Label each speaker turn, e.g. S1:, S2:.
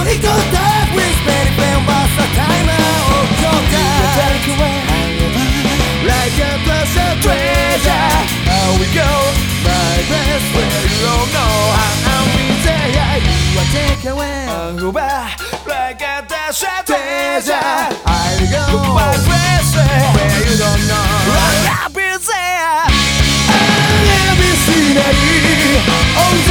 S1: It's so dark with many fame, but the time of contact. Take away, like a treasure, treasure. How we go, my best friend, you don't know how we say. You are take away, go back, like a treasure, treasure. I go, my best friend, where you don't know. I'll be there. I'll be seen.